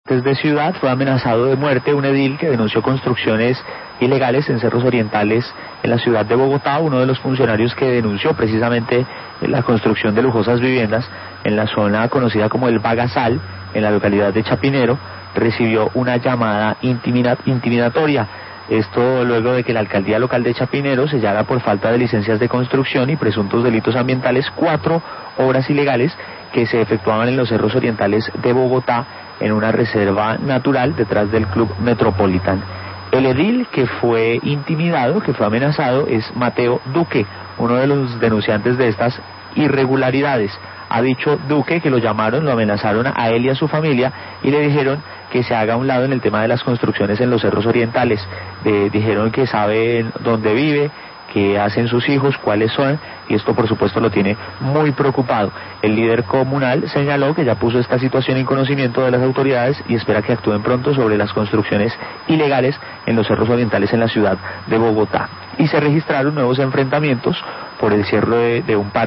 de ciudad fue amenazado de muerte un edil que denunció construcciones ilegales en cerros orientales en la ciudad de Bogotá. Uno de los funcionarios que denunció precisamente la construcción de lujosas viviendas en la zona conocida como el Bagasal, en la localidad de Chapinero, recibió una llamada intimidatoria. Esto luego de que la alcaldía local de Chapinero sellara por falta de licencias de construcción y presuntos delitos ambientales 4 obras ilegales que se efectuaban en los cerros orientales de Bogotá en una reserva natural detrás del Club Metropolitan. El edil que fue intimidado, que fue amenazado, es Mateo Duque, uno de los denunciantes de estas irregularidades. Ha dicho Duque que lo llamaron, lo amenazaron a él y a su familia y le dijeron que se haga a un lado en el tema de las construcciones en los cerros orientales. Dijeron que saben dónde vive, qué hacen sus hijos, cuáles son, y esto por supuesto lo tiene muy preocupado. El líder comunal señaló que ya puso esta situación en conocimiento de las autoridades y espera que actúen pronto sobre las construcciones ilegales en los cerros orientales en la ciudad de Bogotá. Y se registraron nuevos enfrentamientos por el cierre de un par